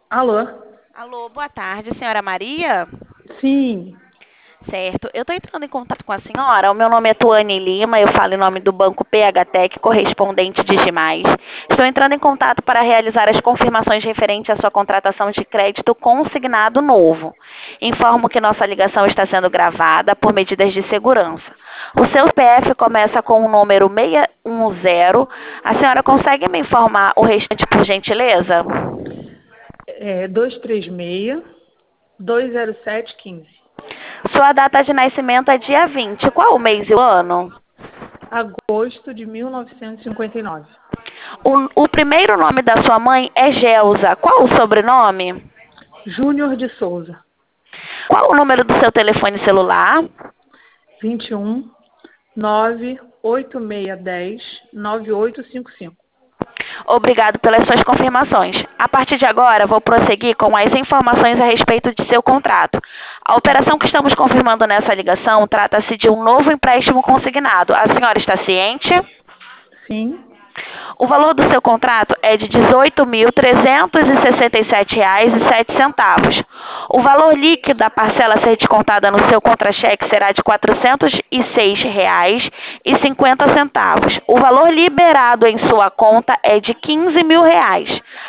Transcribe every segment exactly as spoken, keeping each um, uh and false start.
Alô? Alô, boa tarde, senhora Maria? Sim. Certo, eu estou entrando em contato com a senhora. O meu nome é Tuane Lima, eu falo em nome do Banco P H Tec, correspondente de Digimais. Estou entrando em contato para realizar as confirmações referentes à sua contratação de crédito consignado novo. Informo que nossa ligação está sendo gravada por medidas de segurança. O seu C P F começa com o número seis um zero. A senhora consegue me informar o restante, por gentileza? É dois três seis, dois zero sete, quinze. Sua data de nascimento é dia vinte. Qual o mês e o ano? Agosto de mil novecentos e cinquenta e nove. O, o primeiro nome da sua mãe é Gelsa. Qual o sobrenome? Júnior de Souza. Qual o número do seu telefone celular? vinte e um, nove oito seis um zero, nove oito cinco cinco. Obrigado pelas suas confirmações. A partir de agora, vou prosseguir com as informações a respeito de seu contrato. A operação que estamos confirmando nessa ligação trata-se de um novo empréstimo consignado. A senhora está ciente? Sim. O valor do seu contrato é de dezoito mil trezentos e sessenta e sete reais e sete centavos. O valor líquido da parcela a ser descontada no seu contra-cheque será de quatrocentos e seis reais e cinquenta centavos. O valor liberado em sua conta é de quinze mil reais.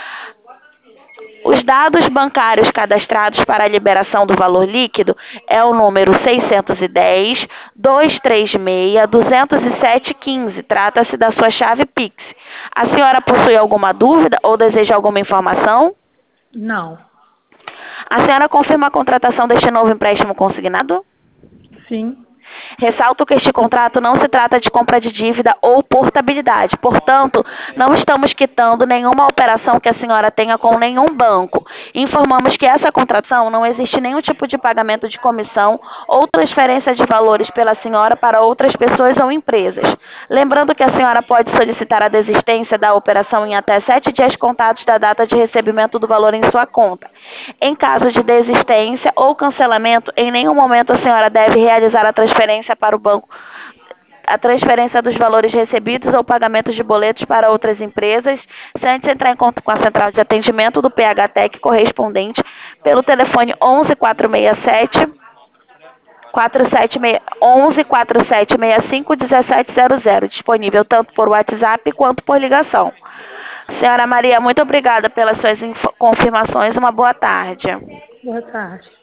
Os dados bancários cadastrados para a liberação do valor líquido é o número seiscentos e dez, duzentos e trinta e seis, duzentos e sete, quinze. Trata-se da sua chave Pix. A senhora possui alguma dúvida ou deseja alguma informação? Não. A senhora confirma a contratação deste novo empréstimo consignado? Sim. Ressalto que este contrato não se trata de compra de dívida ou portabilidade. Portanto, não estamos quitando nenhuma operação que a senhora tenha com nenhum banco. Informamos que essa contratação não existe nenhum tipo de pagamento de comissão ou transferência de valores pela senhora para outras pessoas ou empresas. Lembrando que a senhora pode solicitar a desistência da operação em até sete dias contados da data de recebimento do valor em sua conta. Em caso de desistência ou cancelamento, em nenhum momento a senhora deve realizar a transferência para o banco, a transferência dos valores recebidos ou pagamentos de boletos para outras empresas, sem antes entrar em contato com a central de atendimento do P H Tec correspondente pelo telefone onze quatrocentos e sessenta e sete, quatro sete seis, onze quatrocentos e sessenta e cinco, dezessete zero zero, disponível tanto por WhatsApp quanto por ligação. Senhora Maria, muito obrigada pelas suas confirmações. Uma boa tarde. Boa tarde.